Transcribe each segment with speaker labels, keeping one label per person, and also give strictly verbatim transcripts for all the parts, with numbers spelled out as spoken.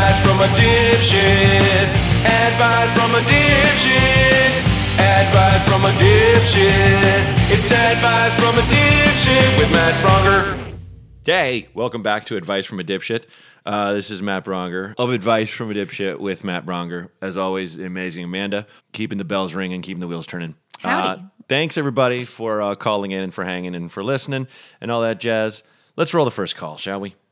Speaker 1: Advice from a dipshit. Advice from a dipshit. Advice from a dipshit. It's advice from a dipshit with Matt Bronger.
Speaker 2: Hey, welcome back to Advice from a Dipshit. Uh, this is Matt Bronger of Advice from a Dipshit with Matt Bronger. As always, the amazing Amanda, keeping the bells ringing, keeping the wheels turning.
Speaker 3: Howdy.
Speaker 2: Uh, thanks, everybody, for uh, calling in and for hanging and for listening and all that jazz. Let's roll the first call, shall we?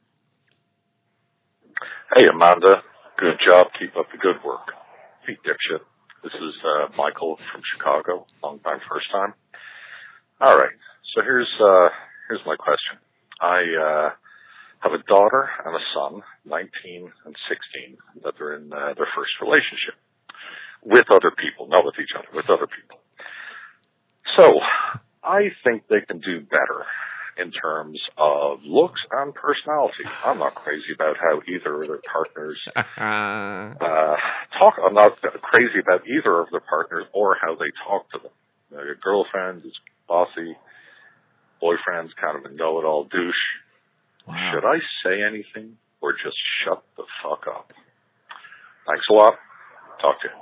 Speaker 4: Hey, Amanda. Good job. Keep up the good work. Hey, dipshit. This is uh, Michael from Chicago. Long time, first time. All right. So here's uh, here's my question. I uh, have a daughter and a son, nineteen and sixteen, that are in uh, their first relationship with other people, not with each other, with other people. So I think they can do better in terms of looks and personality. I'm not crazy about how either of their partners uh, talk. I'm not crazy about either of their partners or how they talk to them. You know, your girlfriend is bossy. Boyfriend's kind of a know-it-all douche.
Speaker 2: Wow.
Speaker 4: Should I say anything or just shut the fuck up? Thanks a lot. Talk to you.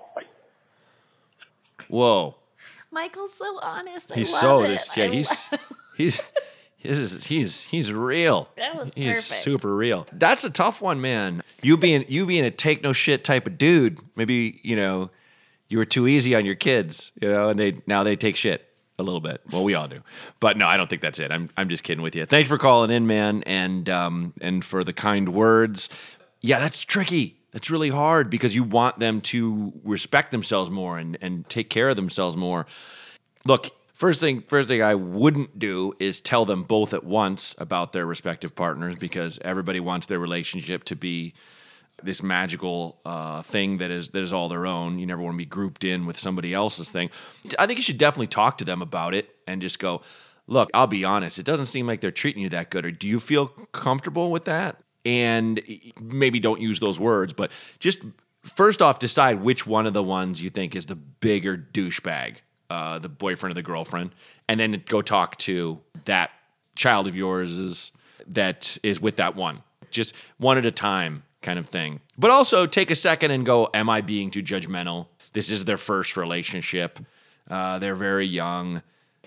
Speaker 4: Bye.
Speaker 2: Whoa.
Speaker 3: Michael's so honest. I
Speaker 2: He's
Speaker 3: love
Speaker 2: so
Speaker 3: it.
Speaker 2: this. Yeah,
Speaker 3: I
Speaker 2: he's
Speaker 3: love-
Speaker 2: he's he's he's he's real.
Speaker 3: That was
Speaker 2: he's
Speaker 3: perfect.
Speaker 2: super real. That's a tough one, man. You being you being a take no shit type of dude. Maybe you know you were too easy on your kids. You know, and they now they take shit a little bit. Well, we all do, but no, I don't think that's it. I'm I'm just kidding with you. Thanks for calling in, man, and um and for the kind words. Yeah, that's tricky. That's really hard because you want them to respect themselves more and and take care of themselves more. Look, first thing first thing I wouldn't do is tell them both at once about their respective partners because everybody wants their relationship to be this magical uh, thing that is that is all their own. You never want to be grouped in with somebody else's thing. I think you should definitely talk to them about it and just go, look, I'll be honest, it doesn't seem like they're treating you that good. Or do you feel comfortable with that? And maybe don't use those words, but just first off, decide which one of the ones you think is the bigger douchebag. Uh, the boyfriend or the girlfriend, and then go talk to that child of yours is, that is with that one. Just one at a time kind of thing. But also take a second and go, am I being too judgmental? This is their first relationship. Uh, they're very young.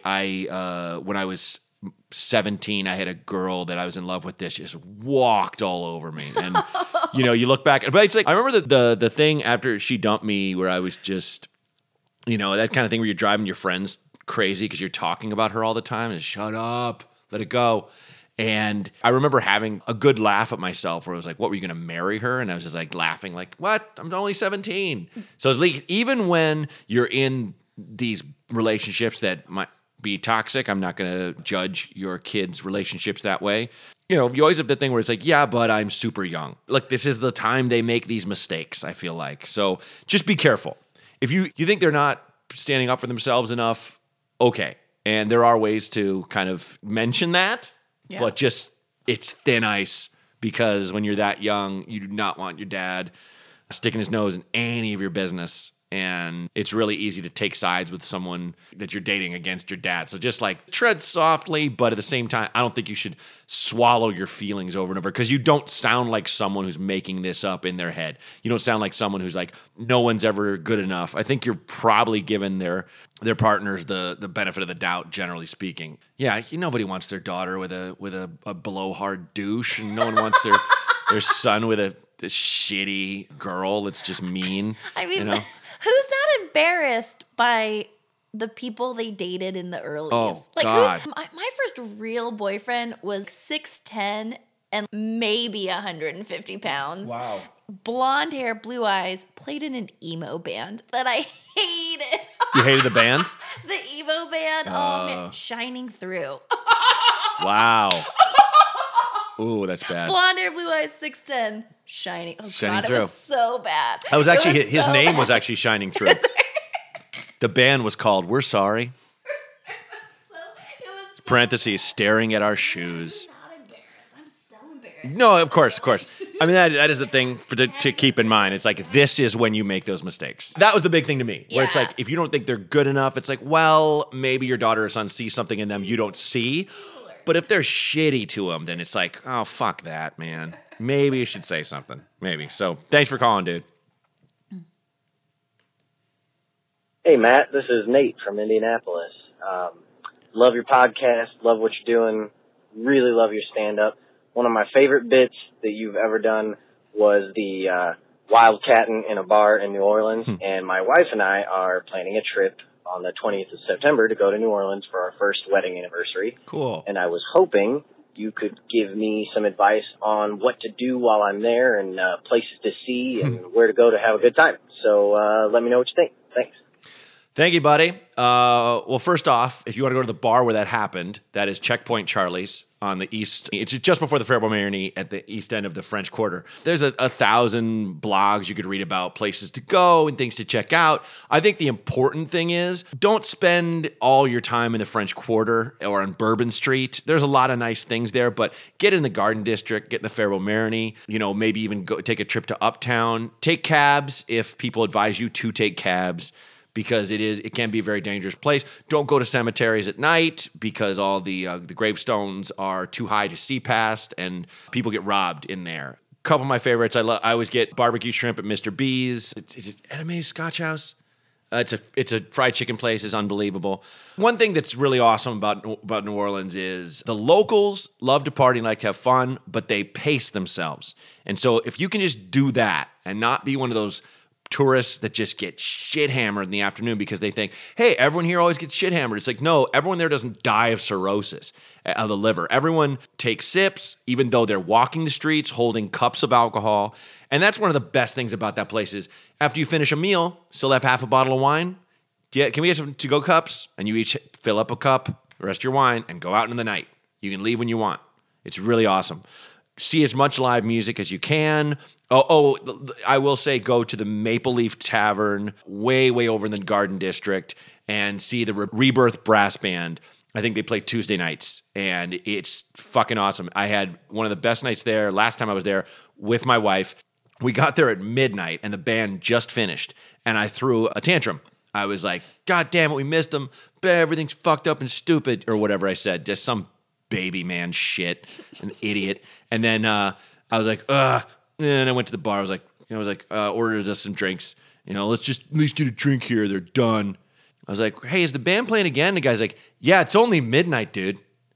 Speaker 2: I uh, when I was seventeen, I had a girl that I was in love with. This just walked all over me. And, you know, you look back. But it's like, I remember the, the, the thing after she dumped me where I was just... You know, that kind of thing where you're driving your friends crazy because you're talking about her all the time and shut up, let it go. And I remember having a good laugh at myself where I was like, what, were you going to marry her? And I was just like laughing like, what? I'm only seventeen. So like, even when you're in these relationships that might be toxic, I'm not going to judge your kids' relationships that way. You know, you always have the thing where it's like, yeah, but I'm super young. Like, this is the time they make these mistakes, I feel like. So just be careful. If you, you think they're not standing up for themselves enough, okay. And there are ways to kind of mention that,
Speaker 3: Yeah.
Speaker 2: but just it's thin ice because when you're that young, you do not want your dad sticking his nose in any of your business. And it's really easy to take sides with someone that you're dating against your dad. So just like tread softly, but at the same time, I don't think you should swallow your feelings over and over because you don't sound like someone who's making this up in their head. You don't sound like someone who's like, no one's ever good enough. I think you're probably giving their their partners the the benefit of the doubt, generally speaking. Yeah, nobody wants their daughter with a with a, a blowhard douche, and no one wants their their son with a this shitty girl that's just mean.
Speaker 3: I mean,
Speaker 2: you know?
Speaker 3: who's not embarrassed by the people they dated in the earlies?
Speaker 2: Oh,
Speaker 3: like,
Speaker 2: God.
Speaker 3: Who's, my, my first real boyfriend was six ten and maybe one hundred fifty pounds.
Speaker 2: Wow.
Speaker 3: Blonde hair, blue eyes, played in an emo band that I hated.
Speaker 2: You hated the band?
Speaker 3: The emo band.
Speaker 2: Uh.
Speaker 3: oh, man. Shining Through.
Speaker 2: Wow. Ooh, that's bad.
Speaker 3: Blonde hair, blue eyes, six ten. Shining. Oh,
Speaker 2: Shining
Speaker 3: God,
Speaker 2: Through.
Speaker 3: it was so bad.
Speaker 2: That was
Speaker 3: It
Speaker 2: actually his, his
Speaker 3: so
Speaker 2: name
Speaker 3: bad.
Speaker 2: was actually Shining Through. The band was called We're Sorry.
Speaker 3: So, it was so
Speaker 2: Parentheses, staring at our shoes.
Speaker 3: I'm not embarrassed. I'm so embarrassed.
Speaker 2: No, of course, of course. I mean, that that is the thing for to, to keep in mind. It's like, this is when you make those mistakes. That was the big thing to me, where it's
Speaker 3: Yeah.
Speaker 2: like, if you don't think they're good enough, it's like, well, maybe your daughter or son sees something in them you don't see. But if they're shitty to them, then it's like, oh, fuck that, man. maybe you should say something. Maybe. So thanks for calling, dude.
Speaker 5: Hey, Matt, this is Nate from Indianapolis. Um, love your podcast. Love what you're doing. Really love your stand-up. One of my favorite bits that you've ever done was the uh, wildcatting in a bar in New Orleans. And my wife and I are planning a trip on the twentieth of September to go to New Orleans for our first wedding anniversary.
Speaker 2: Cool.
Speaker 5: And I was hoping you could give me some advice on what to do while I'm there and uh, places to see and where to go to have a good time. So uh, let me know what you think. Thanks.
Speaker 2: Thank you, buddy. Uh, well, first off, if you want to go to the bar where that happened, that is Checkpoint Charlie's on the east. It's just before the Faribault Marigny at the east end of the French Quarter. There's a, a thousand blogs you could read about places to go and things to check out. I think the important thing is don't spend all your time in the French Quarter or on Bourbon Street. There's a lot of nice things there, but get in the Garden District, get in the Faribault Marigny, you know, maybe even go take a trip to Uptown. Take cabs if people advise you to take cabs, because it is it can be a very dangerous place. Don't go to cemeteries at night because all the uh, the gravestones are too high to see past, and people get robbed in there. A couple of my favorites, I love. I always get barbecue shrimp at Mister B's. Is, is it Edamame Scotch House? Uh, it's a it's a fried chicken place. Is unbelievable. One thing that's really awesome about about New Orleans is the locals love to party and like to have fun, but they pace themselves. And so if you can just do that and not be one of those tourists that just get shit hammered in the afternoon because they think, hey, everyone here always gets shit hammered. It's like, no, everyone there doesn't die of cirrhosis of the liver. Everyone takes sips, even though they're walking the streets holding cups of alcohol. And that's one of the best things about that place is after you finish a meal, still have half a bottle of wine. Yeah, can we get some to-go cups? And you each fill up a cup, the rest of your wine, and go out into the night. You can leave when you want. It's really awesome. See as much live music as you can. Oh, oh, I will say go to the Maple Leaf Tavern way, way over in the Garden District and see the Re- Rebirth Brass Band. I think they play Tuesday nights, and it's fucking awesome. I had one of the best nights there last time I was there with my wife. We got there at midnight, and the band just finished, and I threw a tantrum. I was like, God damn it, we missed them. Everything's fucked up and stupid, or whatever I said. Just some baby man shit, an idiot. And then uh, I was like, ugh. And I went to the bar. I was like, I was like, uh, ordered us some drinks. You know, let's just at least get a drink here. They're done. I was like, hey, is the band playing again? And the guy's like, yeah, it's only midnight, dude.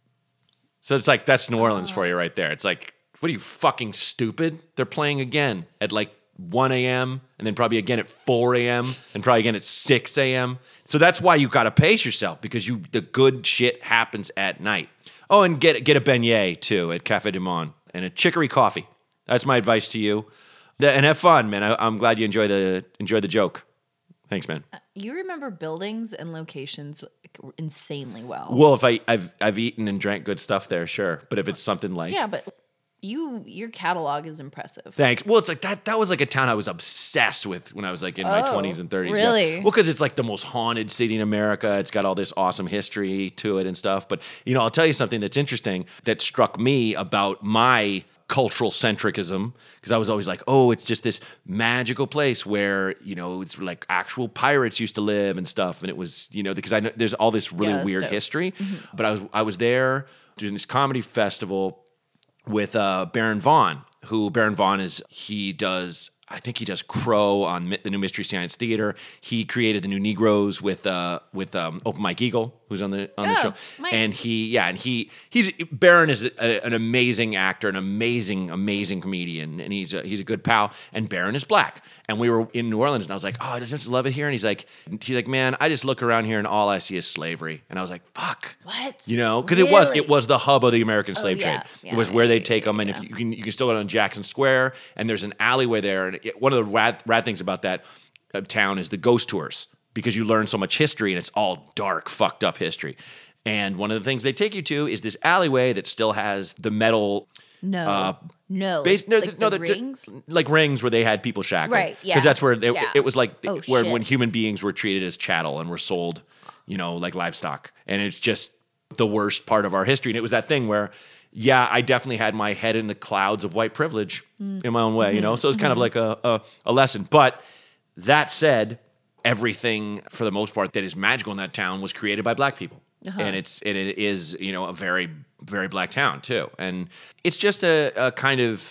Speaker 2: So it's like, that's New Orleans for you right there. It's like, what are you, fucking stupid? They're playing again at like one a.m. and then probably again at four a.m. and probably again at six a.m. So that's why you got to pace yourself, because you the good shit happens at night. Oh, and get get a beignet too at Café du Monde and a chicory coffee. That's my advice to you. And have fun, man. I, I'm glad you enjoy the enjoy the joke. Thanks, man.
Speaker 3: Uh, you remember buildings and locations insanely well.
Speaker 2: Well, if I, I've I've eaten and drank good stuff there, sure. But if it's something like
Speaker 3: yeah, but you your catalog is impressive.
Speaker 2: Thanks. Well, it's like that. That was like a town I was obsessed with when I was like in my
Speaker 3: Oh,
Speaker 2: twenties and thirties.
Speaker 3: really?
Speaker 2: Yeah. Well, because it's like the most haunted city in America. It's got all this awesome history to it and stuff. But you know, I'll tell you something that's interesting that struck me about my cultural centricism, because I was always like, oh, it's just this magical place where, you know, it's like actual pirates used to live and stuff. And it was, you know, because I know there's all this really
Speaker 3: Yeah, that's
Speaker 2: weird
Speaker 3: dope.
Speaker 2: history. Mm-hmm. But I was I was there doing this comedy festival with uh, Baron Vaughn, who Baron Vaughn is, he does, I think he does Crow on Mi- the New Mystery Science Theater. He created the New Negroes with uh, with um, Open Mike Eagle, who's on the on the
Speaker 3: Oh,
Speaker 2: show.
Speaker 3: Mike.
Speaker 2: And he, yeah, and he, he's Baron is a, a, an amazing actor, an amazing, amazing comedian, and he's a, he's a good pal. And Baron is black. And we were in New Orleans, and I was like, oh, I just love it here. And he's like, he's like, man, I just look around here, and all I see is slavery. And I was like, fuck.
Speaker 3: What?
Speaker 2: You know, because it was
Speaker 3: Really?
Speaker 2: it was the hub of the American slave
Speaker 3: yeah.
Speaker 2: trade.
Speaker 3: Yeah,
Speaker 2: It was where
Speaker 3: yeah,
Speaker 2: they
Speaker 3: yeah,
Speaker 2: take them, and
Speaker 3: yeah.
Speaker 2: if you can, you can still go on Jackson Square, and there's an alleyway there. And it, one of the rad, rad things about that uh, town is the ghost tours, because you learn so much history, and it's all dark, fucked up history. And one of the things they take you to is this alleyway that still has the metal.
Speaker 3: No.
Speaker 2: Uh,
Speaker 3: no.
Speaker 2: Base, no,
Speaker 3: like
Speaker 2: no,
Speaker 3: the
Speaker 2: they're- they're-
Speaker 3: rings?
Speaker 2: like rings where they had people shackled,
Speaker 3: Right, yeah.
Speaker 2: Because that's where they,
Speaker 3: Yeah.
Speaker 2: it was like
Speaker 3: Oh,
Speaker 2: where
Speaker 3: shit.
Speaker 2: when human beings were treated as chattel and were sold, you know, like livestock. And it's just the worst part of our history. And it was that thing where, yeah, I definitely had my head in the clouds of white privilege
Speaker 3: Mm.
Speaker 2: in my own way,
Speaker 3: Mm-hmm.
Speaker 2: you know. So it's kind of like a, a a lesson. But that said, everything for the most part that is magical in that town was created by black people.
Speaker 3: Uh-huh.
Speaker 2: And it's it is, you know, a very, very black town too. And it's just a, a kind of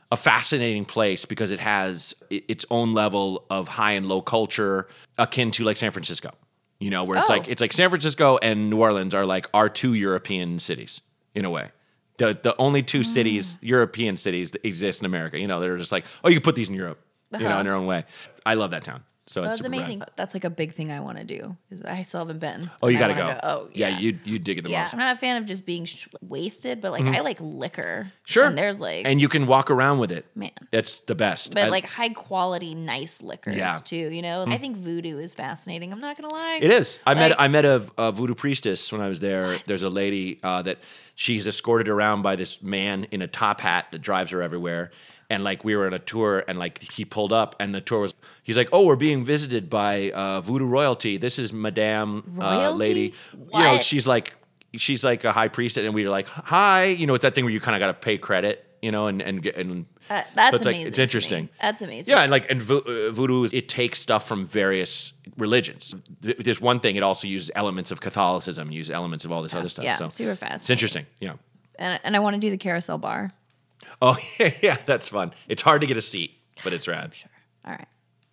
Speaker 2: a fascinating place because it has i- its own level of high and low culture akin to like San Francisco. You know, where it's
Speaker 3: Oh.
Speaker 2: like it's like San Francisco and New Orleans are like our two European cities in a way. The the only two cities, European cities that exist in America. You know, they're just like, oh, you can put these in Europe, you know,
Speaker 3: Uh-huh.
Speaker 2: in their own way. I love that town. So it's
Speaker 3: That's
Speaker 2: super
Speaker 3: amazing.
Speaker 2: rad.
Speaker 3: That's like a big thing I want to do. Is I still haven't been.
Speaker 2: Oh, you
Speaker 3: and I
Speaker 2: got to go.
Speaker 3: wanna Oh, yeah.
Speaker 2: you you dig it the
Speaker 3: yeah,
Speaker 2: most.
Speaker 3: I'm not a fan of just being sh- wasted, but like I like liquor.
Speaker 2: Mm-hmm. Sure.
Speaker 3: And there's like,
Speaker 2: And you can walk around with it.
Speaker 3: man.
Speaker 2: It's the best.
Speaker 3: But
Speaker 2: I-
Speaker 3: like high quality, nice liquors
Speaker 2: Yeah.
Speaker 3: too. You know, I think voodoo is fascinating. I'm not gonna lie.
Speaker 2: It is. I met
Speaker 3: Like-
Speaker 2: I met a, a voodoo priestess when I was there. There's a lady uh, that she's escorted around by this man in a top hat that drives her everywhere. And like we were on a tour, and like he pulled up, and the tour was. He's like, "Oh, we're being visited by uh, voodoo royalty. This is Madame uh,
Speaker 3: Royalty?
Speaker 2: Lady. You know,
Speaker 3: What?
Speaker 2: she's like, she's like a high priestess, and we were like, hi. You know, it's that thing where you kind of got to pay credit. You know, and and get and.
Speaker 3: Uh, that's
Speaker 2: But it's like-
Speaker 3: amazing.
Speaker 2: it's
Speaker 3: to me.
Speaker 2: interesting.
Speaker 3: That's amazing.
Speaker 2: Yeah, and like and vo- uh, voodoo, is- it takes stuff from various religions. Th- There's one thing; it also uses elements of Catholicism, uses elements of all this other stuff.
Speaker 3: yeah,
Speaker 2: so
Speaker 3: super fascinating.
Speaker 2: It's interesting. Yeah.
Speaker 3: And, and I want to do the carousel bar.
Speaker 2: Oh yeah, yeah, that's fun. It's hard to get a seat, but it's rad.
Speaker 3: All right.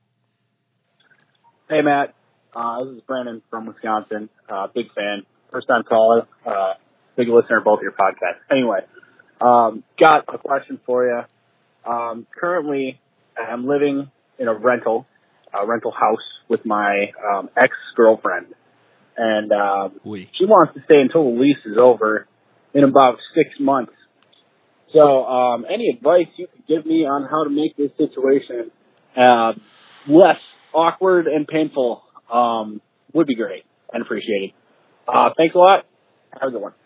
Speaker 6: Hey, Matt. Uh, this is Brandon from Wisconsin. Uh, big fan. First time caller. Uh, big listener of both your podcasts. Anyway, um, got a question for you. Um, currently, I'm living in a rental, a rental house with my um, ex-girlfriend. And um,
Speaker 2: Oui.
Speaker 6: she wants to stay until the lease is over in about six months. So um, any advice you could give me on how to make this situation uh, less awkward and painful um, would be great and appreciated. Uh, thanks a lot. Have a good one.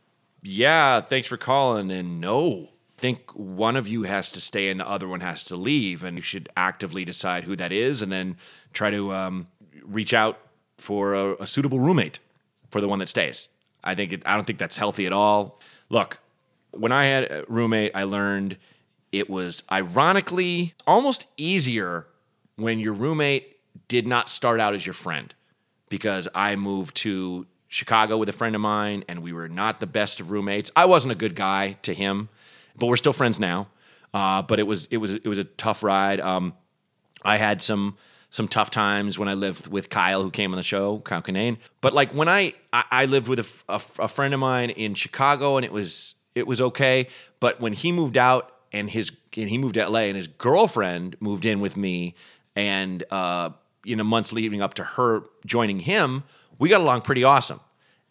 Speaker 2: Yeah, thanks for calling. And no, I think one of you has to stay and the other one has to leave, and you should actively decide who that is, and then try to um, reach out for a, a suitable roommate for the one that stays. I think it, I don't think that's healthy at all. Look, when I had a roommate, I learned it was ironically almost easier when your roommate did not start out as your friend, because I moved to Chicago with a friend of mine, and we were not the best of roommates. I wasn't a good guy to him, but we're still friends now. Uh, but it was it was it was a tough ride. Um, I had some some tough times when I lived with Kyle, who came on the show, Kyle Kinane. But like when I I, I lived with a, f- a f- a friend of mine in Chicago, and it was it was okay. But when he moved out and his and he moved to L A, and his girlfriend moved in with me, and uh, in the months leading up to her joining him, we got along pretty awesome.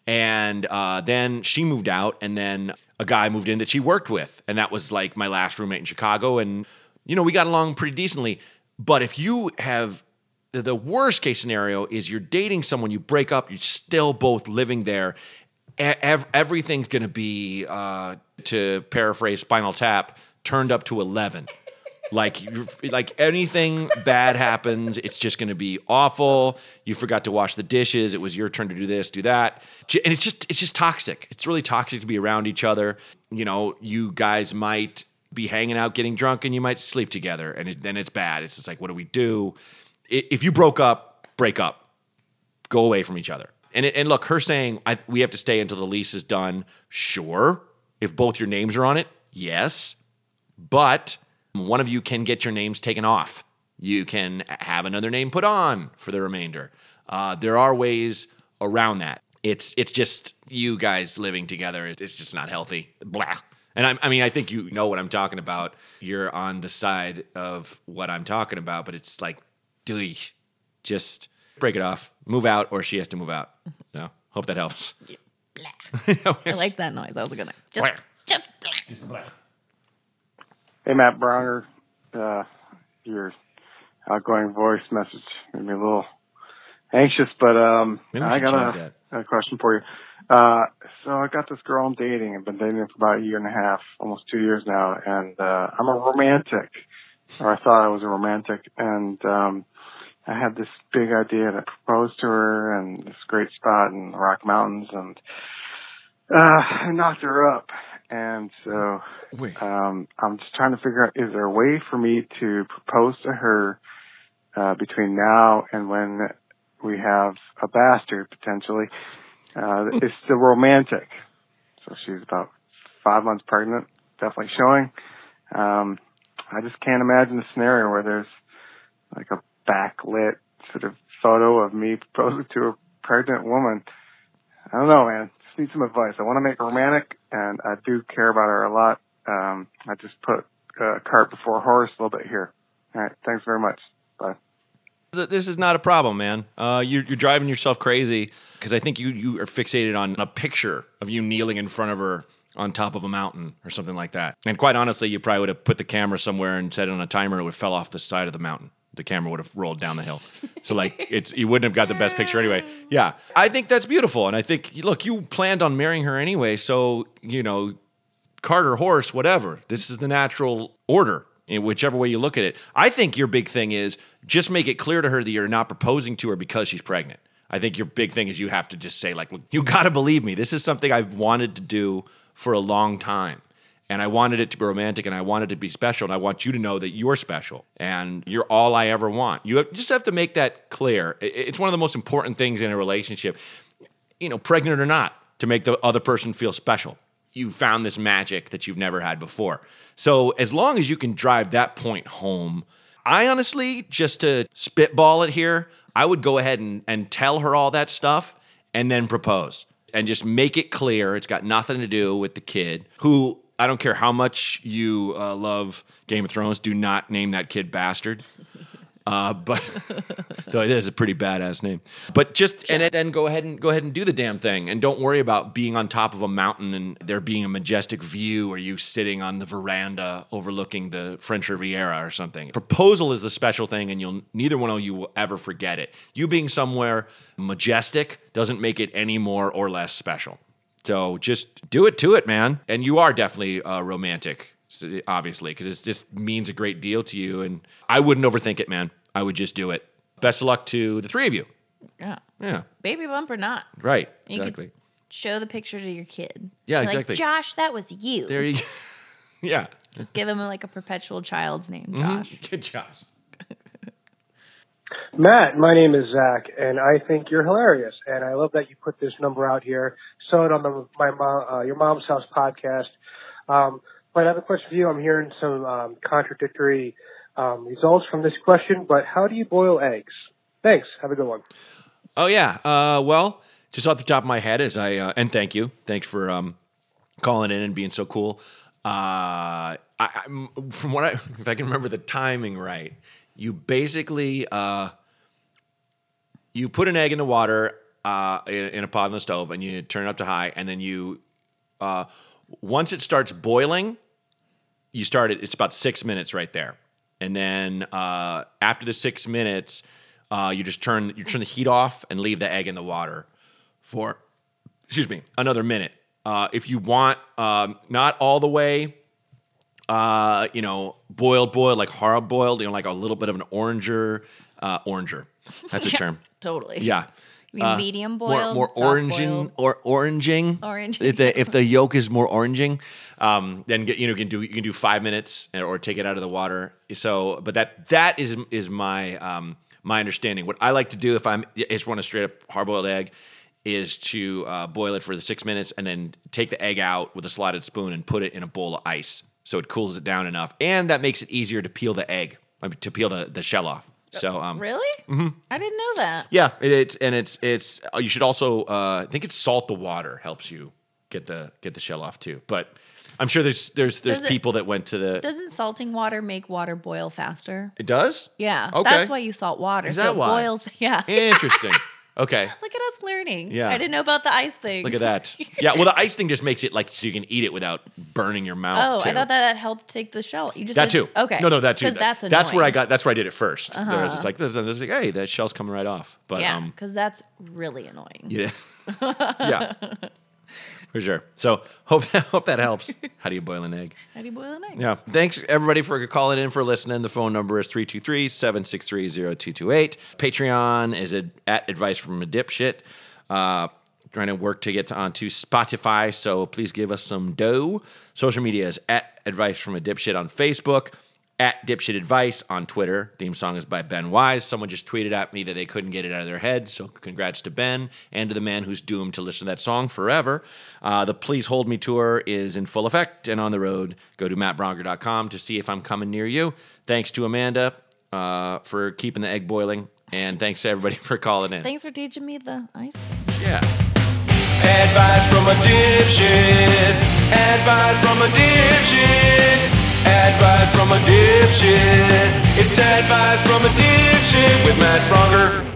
Speaker 2: And uh, then she moved out, and then a guy moved in that she worked with, and that was like my last roommate in Chicago. And you know, we got along pretty decently. But if you have the- the worst case scenario is you're dating someone, you break up, you're still both living there. E- ev- everything's going to be, uh, to paraphrase Spinal Tap, turned up to eleven. Like, you're, like anything bad happens, it's just going to be awful. You forgot to wash the dishes. It was your turn to do this, do that, and it's just it's just toxic. It's really toxic to be around each other. You know, you guys might be hanging out, getting drunk, and you might sleep together, and it, then it's bad. It's just like, what do we do? I- If you broke up, break up. Go away from each other. And it, and look, her saying I, we have to stay until the lease is done. Sure, if both your names are on it, yes, but one of you can get your names taken off. You can have another name put on for the remainder. Uh, there are ways around that. It's it's just you guys living together. It's just not healthy. Blah. And I, I mean, I think you know what I'm talking about. You're on the side of what I'm talking about, but it's like, dude, just break it off, move out, or she has to move out. No, hope that helps.
Speaker 3: I like that noise. That was a good one. Just, just blah.
Speaker 6: Hey, Matt Browner. Uh, your outgoing voice message made me a little anxious, but um,
Speaker 2: Maybe we
Speaker 6: I
Speaker 2: should
Speaker 6: got
Speaker 2: change
Speaker 6: a, a question for you. Uh, so I got this girl I'm dating. I've been dating her for about a year and a half, almost two years now, and uh, I'm a romantic, or I thought I was a romantic, and um, I had this big idea to propose to her and this great spot in the Rocky Mountains, and uh, I knocked her up. And so
Speaker 2: Wait.
Speaker 6: um, I'm just trying to figure out, is there a way for me to propose to her uh, between now and when we have a bastard, potentially? Uh, it's the romantic. So she's about five months pregnant, definitely showing. Um, I just can't imagine a scenario where there's like a backlit sort of photo of me proposing to a pregnant woman. I don't know, man. Just need some advice. I want to make her romantic, and I do care about her a lot. Um, I just put uh, cart before horse a little bit here. All right. Thanks very much. Bye.
Speaker 2: This is not a problem, man. Uh, you're, you're driving yourself crazy because I think you, you are fixated on a picture of you kneeling in front of her on top of a mountain or something like that. And quite honestly, you probably would have put the camera somewhere and set it on a timer. It would have fell off the side of the mountain. The camera would have rolled down the hill. So like it's you wouldn't have got the best picture anyway. Yeah, I think that's beautiful. And I think, look, you planned on marrying her anyway. So, you know, cart or horse, whatever. This is the natural order. In whichever way you look at it. I think your big thing is just make it clear to her that you're not proposing to her because she's pregnant. I think your big thing is you have to just say, like, look, you got to believe me. This is something I've wanted to do for a long time. And I wanted it to be romantic and I wanted it to be special. And I want you to know that you're special and you're all I ever want. You just have to make that clear. It's one of the most important things in a relationship, you know, pregnant or not, to make the other person feel special. You found this magic that you've never had before. So as long as you can drive that point home, I honestly, just to spitball it here, I would go ahead and, and tell her all that stuff and then propose and just make it clear it's got nothing to do with the kid who, I don't care how much you uh, love Game of Thrones, do not name that kid bastard. Uh, but though it is a pretty badass name, but just and then go ahead and go ahead and do the damn thing, and don't worry about being on top of a mountain and there being a majestic view, or you sitting on the veranda overlooking the French Riviera or something. Proposal is the special thing, and you'll neither one of you will ever forget it. You being somewhere majestic doesn't make it any more or less special. So just do it to it, man. And you are definitely uh, romantic. Obviously, because it just means a great deal to you. And I wouldn't overthink it, man. I would just do it. Best of luck to the three of you.
Speaker 3: Yeah.
Speaker 2: Yeah.
Speaker 3: Baby bump or not.
Speaker 2: Right.
Speaker 3: You
Speaker 2: exactly.
Speaker 3: could show the picture to your kid.
Speaker 2: Yeah,
Speaker 3: Be
Speaker 2: exactly.
Speaker 3: Like, Josh, that was you.
Speaker 2: There you go. Yeah.
Speaker 3: Just give him like a perpetual child's name,
Speaker 2: Mm-hmm.
Speaker 3: Josh.
Speaker 2: Good Josh.
Speaker 7: Matt, my name is Zach, and I think you're hilarious, and I love that you put this number out here. Saw it on the my mom, uh, your mom's house podcast. Um, but I have a question for you. I'm hearing some um, contradictory um, results from this question, but how do you boil eggs? Thanks. Have a good one.
Speaker 2: Oh yeah. Uh, well, just off the top of my head, as I uh, and thank you, thanks for um, calling in and being so cool. Uh, I, I, from what I, if I can remember the timing right, you basically uh, you put an egg in the water uh, in, in a pot on the stove, and you turn it up to high, and then you uh, once it starts boiling, you start it. It's about six minutes right there, and then uh, after the six minutes, uh, you just turn you turn the heat off and leave the egg in the water for excuse me another minute. Uh, if you want, um, not all the way. Uh, you know, boiled, boiled, like hard boiled, you know, like a little bit of an oranger, uh, oranger. That's a
Speaker 3: Yeah,
Speaker 2: term.
Speaker 3: Totally.
Speaker 2: Yeah.
Speaker 3: You mean
Speaker 2: Uh,
Speaker 3: medium
Speaker 2: More,
Speaker 3: boiled?
Speaker 2: more
Speaker 3: soft
Speaker 2: oranging
Speaker 3: boiled?
Speaker 2: or oranging.
Speaker 3: Oranging.
Speaker 2: If the if the yolk is more oranging, um, then get, you know you can do you can do five minutes or take it out of the water. So, but that that is is my um my understanding. What I like to do if I'm just want a straight up hard boiled egg is to uh, boil it for the six minutes and then take the egg out with a slotted spoon and put it in a bowl of ice. So it cools it down enough, and that makes it easier to peel the egg, I mean, to peel the, the shell off. So, um,
Speaker 3: Really? Mm-hmm. I didn't know that.
Speaker 2: yeah, it, it's and it's it's. uh, You should also, uh, I think it's salt the water helps you get the get the shell off too. But I'm sure there's there's there's
Speaker 3: Does it-
Speaker 2: people that went to the.
Speaker 3: Doesn't salting water make water boil faster?
Speaker 2: It does?
Speaker 3: Yeah.
Speaker 2: Okay.
Speaker 3: That's why you salt water.
Speaker 2: Is
Speaker 3: so
Speaker 2: that
Speaker 3: it
Speaker 2: why?
Speaker 3: boils. Yeah.
Speaker 2: Interesting. Okay.
Speaker 3: Look at us learning.
Speaker 2: Yeah.
Speaker 3: I didn't know about the ice thing.
Speaker 2: Look at that. Yeah. Well, the ice thing just makes it like so you can eat it without burning your mouth.
Speaker 3: Oh,
Speaker 2: too.
Speaker 3: I thought that, that helped take the shell. You just
Speaker 2: That
Speaker 3: did-
Speaker 2: too.
Speaker 3: Okay.
Speaker 2: No, no, that too.
Speaker 3: Because that's annoying.
Speaker 2: That's where I got. That's where I did it first.
Speaker 3: Uh-huh.
Speaker 2: I was just like, this, this, like, hey, that shell's coming right off. But
Speaker 3: Yeah,
Speaker 2: um,
Speaker 3: because that's really annoying.
Speaker 2: yeah, yeah, for sure. So hope that hope that helps. How do you boil an egg?
Speaker 3: How do you boil an egg?
Speaker 2: Yeah. Thanks everybody for calling in, for listening. The phone number is three two three, seven six three, zero two two eight. Patreon is a, at Advice from a Dipshit. Uh, trying to work to get onto Spotify, so please give us some dough. Social media is at Advice from a Dipshit on Facebook. at Dipshit Advice on Twitter. Theme song is by Ben Wise. Someone just tweeted at me that they couldn't get it out of their head, so congrats to Ben and to the man who's doomed to listen to that song forever. Uh, the Please Hold Me tour is in full effect and on the road. Go to matt bronger dot com to see if I'm coming near you. Thanks to Amanda uh, for keeping the egg boiling, and thanks to everybody for calling in.
Speaker 3: Thanks for teaching me the ice.
Speaker 2: Yeah.
Speaker 1: Advice from a dipshit. Advice from a dipshit. Advice from a dipshit. It's advice from a dipshit with Matt Bronger.